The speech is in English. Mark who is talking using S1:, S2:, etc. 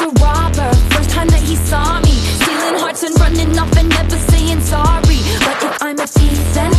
S1: a robber. First time that he saw me, stealing hearts and running off and never saying sorry. But if I'm a thief, then